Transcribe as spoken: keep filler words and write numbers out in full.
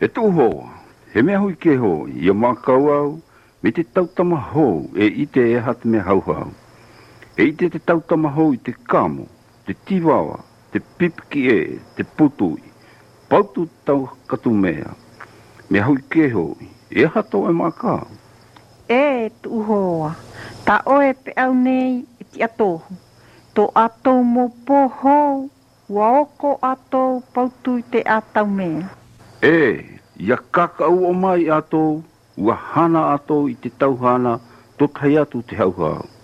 E tu ho, he mea hui ke ho, ia makau au, me te tautama ho, e ite e hat me hau hau. E ite te tautama ho i te kamo, te tiwawa, te pipiki e, te putui, pautu tau katu mea. Me hui ke ho, e hato e makau. E tu hoa, ta oe pe au nei e ti atohu. To atou mo poho, wa oko atou pautui te atau mea. E, ia kakau o mai atou, ua hana atou i te tauhana, to tai atu te hauhau.